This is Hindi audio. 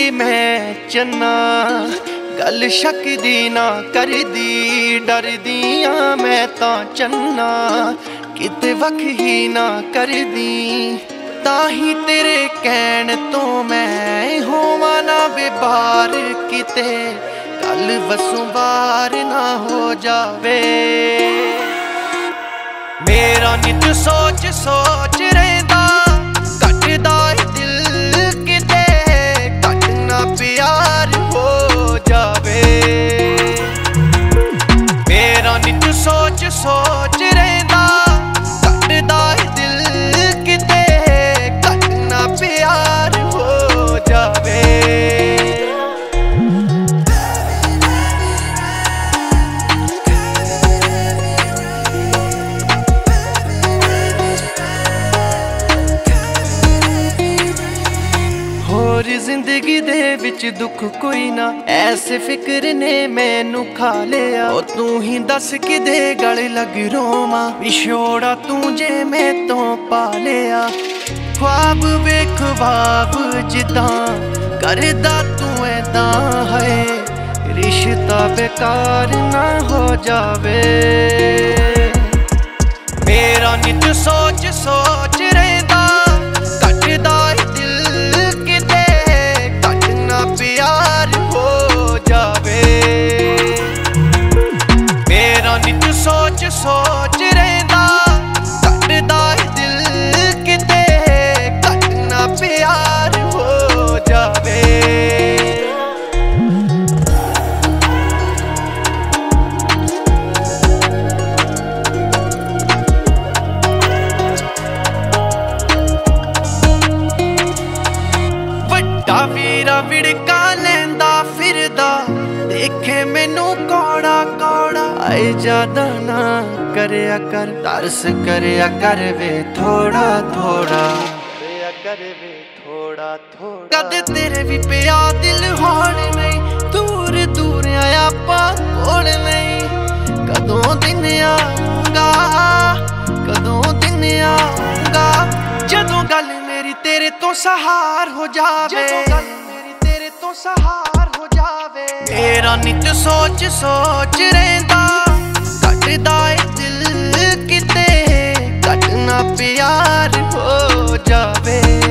मैं चन्ना गल शक दी ना कर दी डरदिया मैं तां चन्ना किते वख ही ना कर दी ताही तेरे कहण तो मैं होवां ना बेबार किते गल वसों बार ना हो जावे मेरा नित सोच सोच रहिंदा कटदा दिल किते कट ना प्यार हो जावे मेरा नित सोच सोच रहिंदा कटदा दिल किते कट ना प्यार हो जावे होर जिंदगी दे विच दुख कोई ना ऐसे फिक्र ने मैनू खा लिया ओ तू ही दस किदे गल लग रोवा विछोड़ा तू जे मैं तो पा लिया ख्वाब वे ख्वाब जिदा करदा तू ऐदा है रिश्ता बेकार ना हो जावे मेरा नित सोच सोच रहिंदा कटदा प्यार हो जावे मेरा नित सोच सोच रहिंदा कटदा दिल किते कट ना प्यार हो जावे वड्डा वीरा विड़का लैंदा फिरदा देखे मैनू कौड़ा कौड़ा आए ज्यादा ना करया कर तरस करया कर वे थोड़ा थोड़ा कर वे थोड़ा थोड़ा कद तेरे भी पिया दिल होड़ नहीं दूर दूर आया कोल नहीं कदों दिन आऊंगा कदों दिन आऊंगा जदों गल मेरी तेरे तो सहार हो जावे तेरे तो सहार हो जावे मेरा नित सोच सोच रहिंदा कटदा दिल किते कट ना प्यार हो जावे।